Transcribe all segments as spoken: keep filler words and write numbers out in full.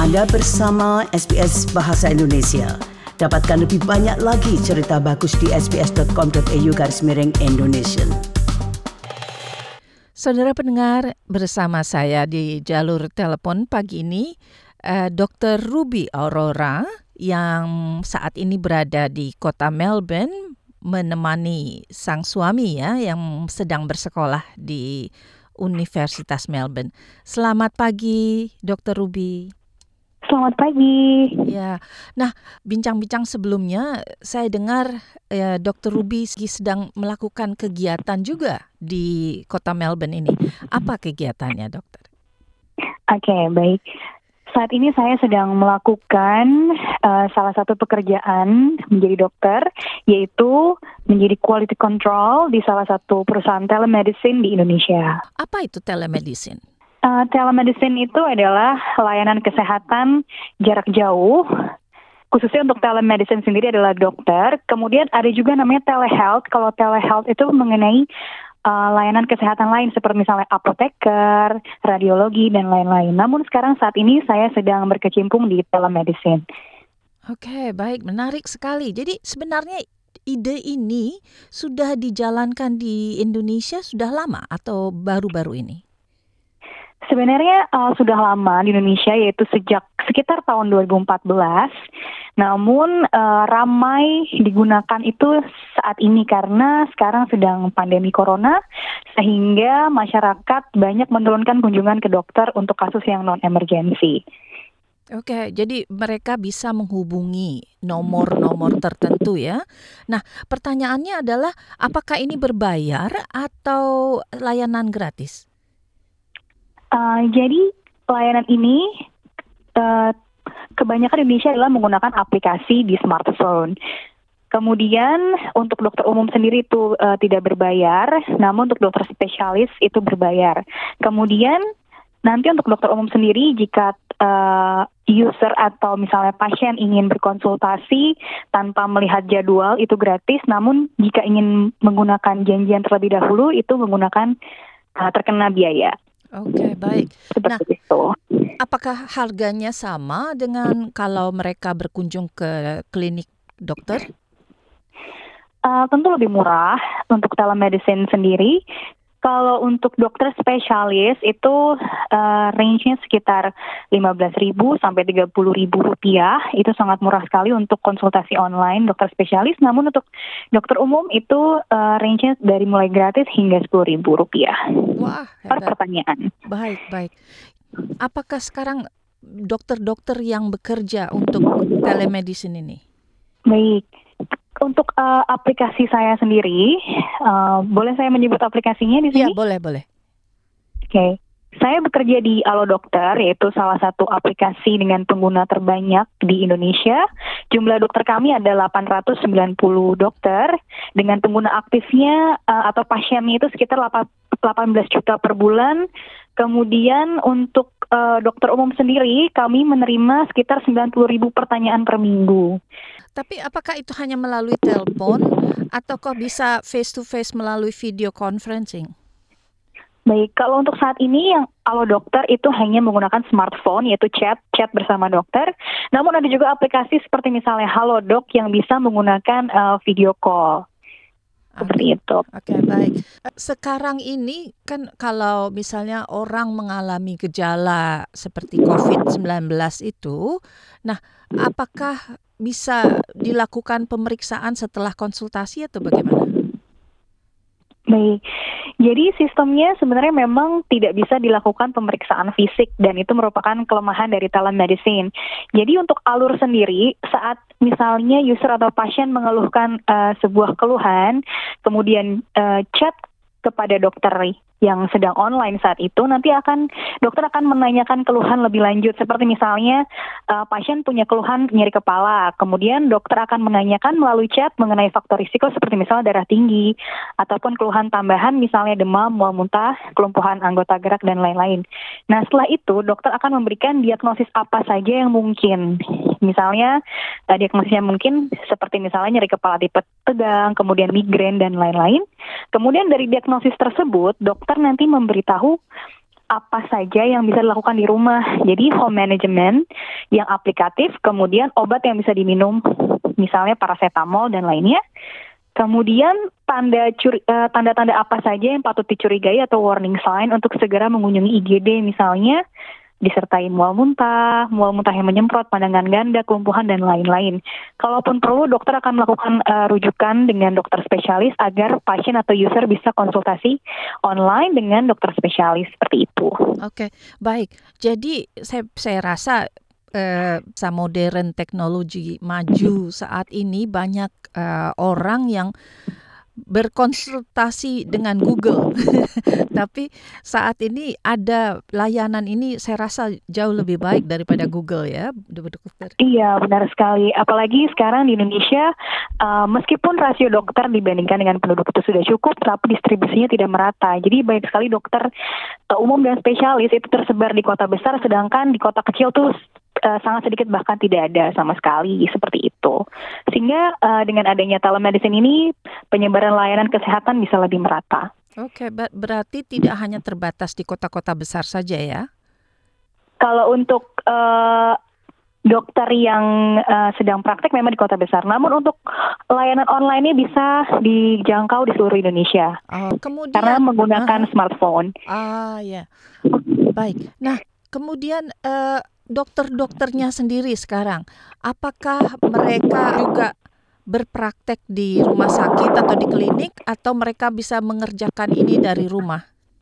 Anda bersama S B S Bahasa Indonesia. Dapatkan lebih banyak lagi cerita bagus di sbs.com.au garis miring Indonesia. Saudara pendengar, bersama saya di jalur telepon pagi ini, eh, doktor Ruby Aurora yang saat ini berada di kota Melbourne menemani sang suami ya yang sedang bersekolah di Universitas Melbourne. Selamat pagi, doktor Ruby. Selamat pagi. Ya, nah bincang-bincang sebelumnya saya dengar eh, doktor Ruby sedang melakukan kegiatan juga di kota Melbourne ini. Apa kegiatannya, dokter? Oke, okay, baik. Saat ini saya sedang melakukan uh, salah satu pekerjaan menjadi dokter, yaitu menjadi quality control di salah satu perusahaan telemedicine di Indonesia. Apa itu telemedicine? Uh, telemedicine itu adalah layanan kesehatan jarak jauh. Khususnya untuk telemedicine sendiri adalah dokter. Kemudian ada juga namanya telehealth. Kalau telehealth itu mengenai Uh, layanan kesehatan lain seperti misalnya apoteker, radiologi, dan lain-lain. Namun sekarang saat ini saya sedang berkecimpung di telemedicine. Oke, baik. Menarik sekali. Jadi sebenarnya ide ini sudah dijalankan di Indonesia sudah lama atau baru-baru ini? Sebenarnya uh, sudah lama di Indonesia, yaitu sejak sekitar tahun dua ribu empat belas. Namun uh, ramai digunakan itu saat ini karena sekarang sedang pandemi corona, sehingga masyarakat banyak menurunkan kunjungan ke dokter untuk kasus yang non-emergensi. Oke, jadi mereka bisa menghubungi nomor-nomor tertentu ya. Nah, pertanyaannya adalah apakah ini berbayar atau layanan gratis? Uh, jadi layanan ini uh, kebanyakan Indonesia adalah menggunakan aplikasi di smartphone. Kemudian untuk dokter umum sendiri itu uh, tidak berbayar, namun untuk dokter spesialis itu berbayar. Kemudian nanti untuk dokter umum sendiri jika uh, user atau misalnya pasien ingin berkonsultasi tanpa melihat jadwal itu gratis, namun jika ingin menggunakan janjian terlebih dahulu itu menggunakan uh, terkena biaya. Oke, baik. Seperti Nah, itu. Apakah harganya sama dengan kalau mereka berkunjung ke klinik dokter? Uh, tentu lebih murah untuk telemedicine sendiri. Kalau untuk dokter spesialis itu uh, range-nya sekitar lima belas ribu sampai tiga puluh ribu rupiah. Itu sangat murah sekali untuk konsultasi online dokter spesialis. Namun untuk dokter umum itu uh, range-nya dari mulai gratis hingga sepuluh ribu rupiah. Wah, per hebat. pertanyaan. Baik, baik. Apakah sekarang dokter-dokter yang bekerja untuk telemedicine ini? Baik. Untuk uh, aplikasi saya sendiri, uh, boleh saya menyebut aplikasinya di sini? Iya, boleh, boleh. Oke. Okay. Saya bekerja di Alo Dokter, yaitu salah satu aplikasi dengan pengguna terbanyak di Indonesia. Jumlah dokter kami ada delapan ratus sembilan puluh dokter, dengan pengguna aktifnya uh, atau pasiennya itu sekitar delapan belas juta per bulan. Kemudian untuk uh, dokter umum sendiri, kami menerima sekitar sembilan puluh ribu pertanyaan per minggu. Tapi apakah itu hanya melalui telepon ataukah bisa face-to-face melalui video conferencing? Baik, kalau untuk saat ini yang Alo Dokter itu hanya menggunakan smartphone, yaitu chat, chat bersama dokter. Namun ada juga aplikasi seperti misalnya Halodoc yang bisa menggunakan uh, video call. Seperti okay. itu. Oke, okay, baik. Sekarang ini kan kalau misalnya orang mengalami gejala seperti covid sembilan belas itu, nah apakah bisa dilakukan pemeriksaan setelah konsultasi atau bagaimana? Baik, jadi sistemnya sebenarnya memang tidak bisa dilakukan pemeriksaan fisik dan itu merupakan kelemahan dari telemedicine. Jadi untuk alur sendiri, saat misalnya user atau pasien mengeluhkan uh, sebuah keluhan, kemudian uh, chat kepada dokter yang sedang online saat itu, nanti akan dokter akan menanyakan keluhan lebih lanjut. Seperti misalnya uh, pasien punya keluhan nyeri kepala, kemudian dokter akan menanyakan melalui chat mengenai faktor risiko seperti misalnya darah tinggi, ataupun keluhan tambahan misalnya demam, mual muntah, kelumpuhan anggota gerak, dan lain-lain. Nah setelah itu dokter akan memberikan diagnosis apa saja yang mungkin. Misalnya uh, diagnosisnya mungkin seperti misalnya nyeri kepala tipe tegang, kemudian migrain, dan lain-lain. Kemudian dari diagnosis tersebut, dokter nanti memberitahu apa saja yang bisa dilakukan di rumah. Jadi home management yang aplikatif, kemudian obat yang bisa diminum, misalnya paracetamol dan lainnya. Kemudian tanda curi, uh, tanda-tanda apa saja yang patut dicurigai atau warning sign untuk segera mengunjungi I G D, misalnya disertai mual muntah, mual muntah yang menyemprot, pandangan ganda, kelumpuhan, dan lain-lain. Kalaupun perlu, dokter akan melakukan uh, rujukan dengan dokter spesialis agar pasien atau user bisa konsultasi online dengan dokter spesialis, seperti itu. Oke, baik. Jadi saya saya rasa eh, sa modern teknologi maju saat ini banyak eh, orang yang berkonsultasi dengan Google. Tapi saat ini ada layanan ini saya rasa jauh lebih baik daripada Google ya, dokter. Iya, benar sekali. Apalagi sekarang di Indonesia, uh, meskipun rasio dokter dibandingkan dengan penduduk itu sudah cukup, tapi distribusinya tidak merata. Jadi banyak sekali dokter uh, umum dan spesialis itu tersebar di kota besar, sedangkan di kota kecil tuh Uh, sangat sedikit, bahkan tidak ada sama sekali, seperti itu. Sehingga uh, dengan adanya telemedicine ini, penyebaran layanan kesehatan bisa lebih merata. Oke, ber- berarti tidak hanya terbatas di kota-kota besar saja ya? Kalau untuk uh, dokter yang uh, sedang praktek memang di kota besar, namun untuk layanan online ini bisa dijangkau di seluruh Indonesia. Oh, kemudian karena menggunakan uh, smartphone. Ah ya, baik. Nah, kemudian uh, dokter-dokternya sendiri sekarang, apakah mereka juga berpraktek di rumah sakit atau di klinik, atau mereka bisa mengerjakan ini dari rumah?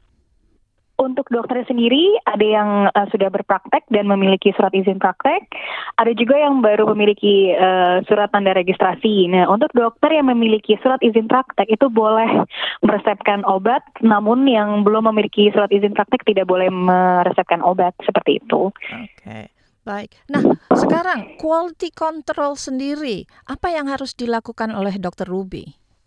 Untuk dokter sendiri, ada yang uh, sudah berpraktek dan memiliki surat izin praktek, ada juga yang baru memiliki uh, surat tanda registrasi. Nah, untuk dokter yang memiliki surat izin praktek itu boleh meresepkan obat, namun yang belum memiliki surat izin praktek tidak boleh meresepkan obat, seperti itu. Oke, okay. Baik. Nah, sekarang quality control sendiri, apa yang harus dilakukan oleh dokter Ruby?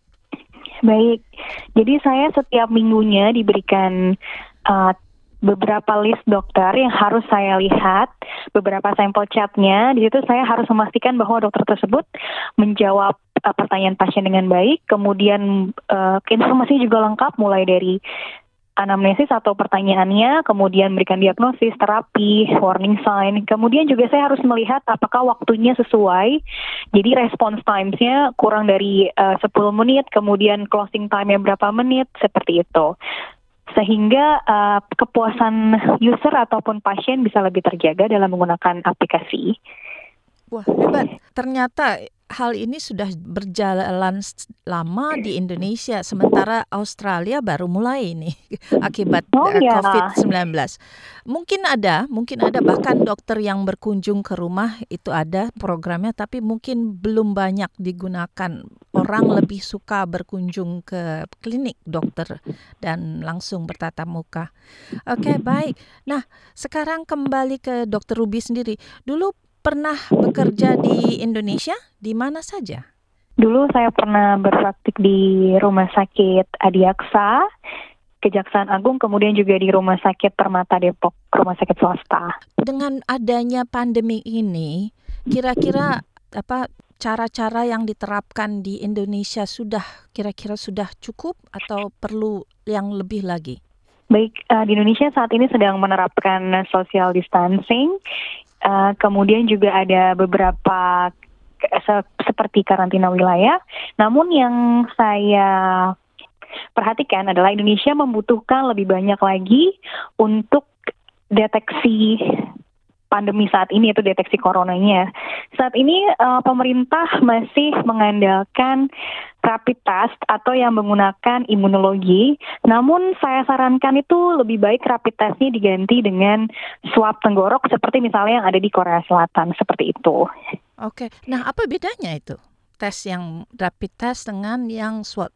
Baik, jadi saya setiap minggunya diberikan Uh, beberapa list dokter yang harus saya lihat, beberapa sampel chatnya. Di situ saya harus memastikan bahwa dokter tersebut menjawab uh, pertanyaan pasien dengan baik, kemudian uh, informasinya juga lengkap, mulai dari anamnesis atau pertanyaannya, kemudian memberikan diagnosis, terapi, warning sign. Kemudian juga saya harus melihat apakah waktunya sesuai. Jadi response times-nya kurang dari uh, sepuluh menit, kemudian closing time-nya berapa menit, seperti itu. Sehingga uh, kepuasan user ataupun pasien bisa lebih terjaga dalam menggunakan aplikasi. Wah, hebat. Ternyata hal ini sudah berjalan lama di Indonesia, sementara Australia baru mulai ini akibat oh, ya. covid sembilan belas. Mungkin ada, mungkin ada bahkan dokter yang berkunjung ke rumah itu ada programnya, tapi mungkin belum banyak digunakan. Orang lebih suka berkunjung ke klinik dokter dan langsung bertatap muka. Oke, baik. Nah, sekarang kembali ke dokter Ruby sendiri. Dulu pernah bekerja di Indonesia, di mana saja? Dulu saya pernah berpraktik di Rumah Sakit Adiaksa, Kejaksaan Agung, kemudian juga di Rumah Sakit Permata Depok, rumah sakit swasta. Dengan adanya pandemi ini, kira-kira apa cara-cara yang diterapkan di Indonesia sudah kira-kira sudah cukup atau perlu yang lebih lagi? Baik, uh, di Indonesia saat ini sedang menerapkan social distancing. Uh, kemudian juga ada beberapa se- seperti karantina wilayah. Namun yang saya perhatikan adalah Indonesia membutuhkan lebih banyak lagi untuk deteksi pandemi saat ini, yaitu deteksi coronanya. Saat ini uh, pemerintah masih mengandalkan rapid test atau yang menggunakan imunologi. Namun saya sarankan itu lebih baik rapid testnya diganti dengan swab tenggorok seperti misalnya yang ada di Korea Selatan, seperti itu. Oke, nah apa bedanya itu? Tes yang rapid test dengan yang swab?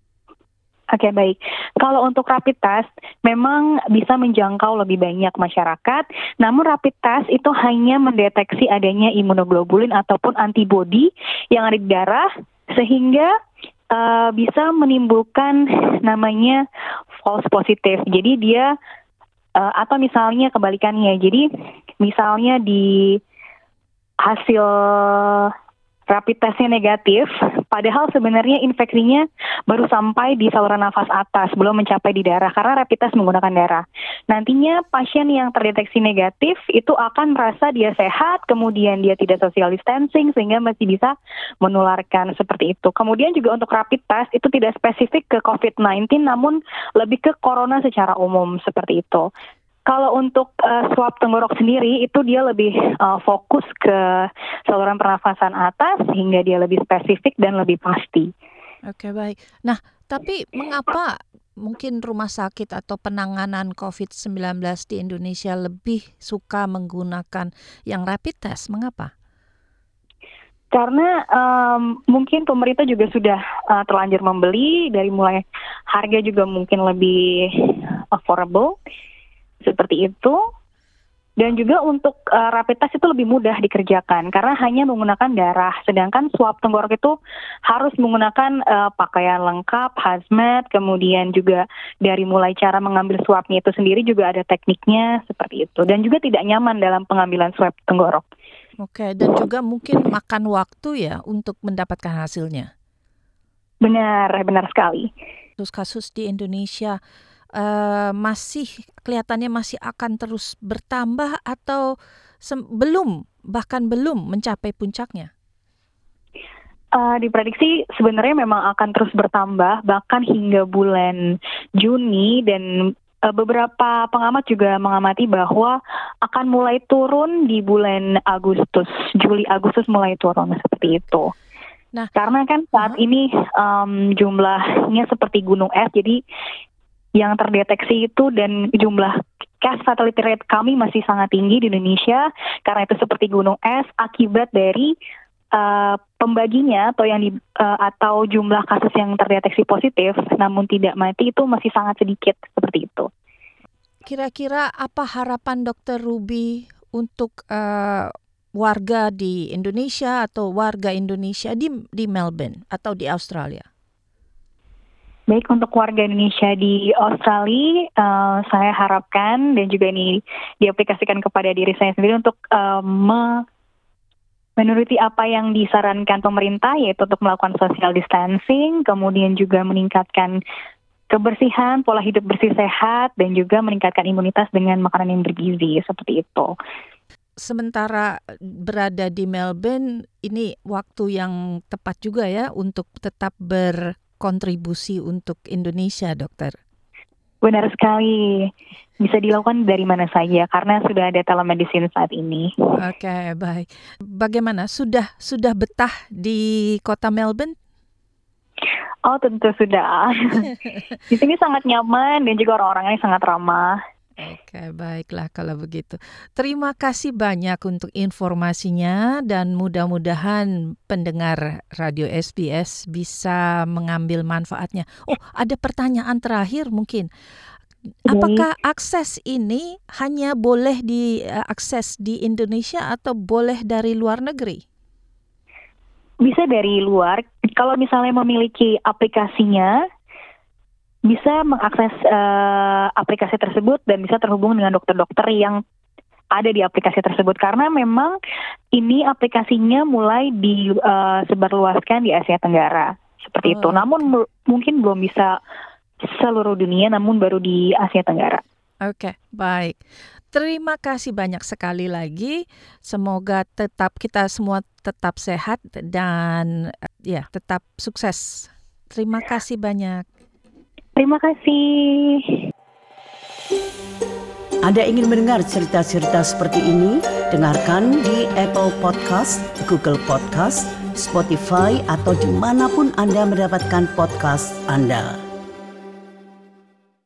Oke, okay, baik. Kalau untuk rapid test, memang bisa menjangkau lebih banyak masyarakat. Namun rapid test itu hanya mendeteksi adanya imunoglobulin ataupun antibodi yang ada di darah, sehingga uh, bisa menimbulkan namanya false positive. Jadi dia, uh, atau misalnya kebalikannya. Jadi misalnya di hasil rapid testnya negatif, Padahal sebenarnya infeksinya baru sampai di saluran nafas atas, belum mencapai di darah karena rapid test menggunakan darah. Nantinya pasien yang terdeteksi negatif itu akan merasa dia sehat, kemudian dia tidak social distancing sehingga masih bisa menularkan seperti itu. Kemudian juga untuk rapid test itu tidak spesifik ke covid sembilan belas namun lebih ke corona secara umum seperti itu. Kalau untuk uh, swab tenggorok sendiri itu dia lebih uh, fokus ke saluran pernafasan atas sehingga dia lebih spesifik dan lebih pasti. Oke, baik. Nah, tapi mengapa mungkin rumah sakit atau penanganan covid sembilan belas di Indonesia lebih suka menggunakan yang rapid test? Mengapa? Karena um, mungkin pemerintah juga sudah uh, terlanjur membeli, dari mulai harga juga mungkin lebih affordable. Seperti itu. Dan juga untuk uh, rapid test itu lebih mudah dikerjakan karena hanya menggunakan darah. Sedangkan swab tenggorok itu harus menggunakan uh, pakaian lengkap, hazmat, kemudian juga dari mulai cara mengambil swabnya itu sendiri juga ada tekniknya seperti itu. Dan juga tidak nyaman dalam pengambilan swab tenggorok. Oke, dan juga mungkin makan waktu ya untuk mendapatkan hasilnya. Benar, benar sekali. Kasus-kasus di Indonesia Uh, masih kelihatannya masih akan terus bertambah atau sem- belum bahkan belum mencapai puncaknya? Uh, diprediksi sebenarnya memang akan terus bertambah bahkan hingga bulan Juni dan uh, beberapa pengamat juga mengamati bahwa akan mulai turun di bulan Agustus, Juli Agustus mulai turun seperti itu. Nah, karena kan saat uh-huh. ini um, jumlahnya seperti gunung es, jadi yang terdeteksi itu dan jumlah case fatality rate kami masih sangat tinggi di Indonesia karena itu seperti gunung es akibat dari uh, pembaginya atau yang di, uh, atau jumlah kasus yang terdeteksi positif namun tidak mati itu masih sangat sedikit seperti itu. Kira-kira apa harapan Dokter Ruby untuk uh, warga di Indonesia atau warga Indonesia di di Melbourne atau di Australia? Baik, untuk warga Indonesia di Australia, uh, saya harapkan dan juga ini diaplikasikan kepada diri saya sendiri untuk uh, me- menuruti apa yang disarankan pemerintah, yaitu untuk melakukan social distancing, kemudian juga meningkatkan kebersihan, pola hidup bersih sehat, dan juga meningkatkan imunitas dengan makanan yang bergizi, seperti itu. Sementara berada di Melbourne, ini waktu yang tepat juga ya untuk tetap ber kontribusi untuk Indonesia, dokter. Benar sekali. Bisa dilakukan dari mana saja karena sudah ada telemedicine saat ini. Oke, okay, baik. Bagaimana? Sudah sudah betah di kota Melbourne? Oh, tentu sudah. Di sini sangat nyaman dan juga orang-orangnya sangat ramah. Oke, baiklah kalau begitu. Terima kasih banyak untuk informasinya dan mudah-mudahan pendengar Radio S B S bisa mengambil manfaatnya. Oh, ada pertanyaan terakhir mungkin. Apakah akses ini hanya boleh diakses di Indonesia atau boleh dari luar negeri? Bisa dari luar. Kalau misalnya memiliki aplikasinya, bisa mengakses uh, aplikasi tersebut dan bisa terhubung dengan dokter-dokter yang ada di aplikasi tersebut. Karena memang ini aplikasinya mulai disebarluaskan uh, di Asia Tenggara. Seperti oh. itu. Namun m- mungkin belum bisa seluruh dunia, namun baru di Asia Tenggara. Oke, okay, baik. Terima kasih banyak sekali lagi. Semoga tetap kita semua tetap sehat dan ya tetap sukses. Terima kasih banyak. Terima kasih. Anda ingin mendengar cerita-cerita seperti ini? Dengarkan di Apple Podcast, Google Podcast, Spotify, atau dimanapun Anda mendapatkan podcast Anda.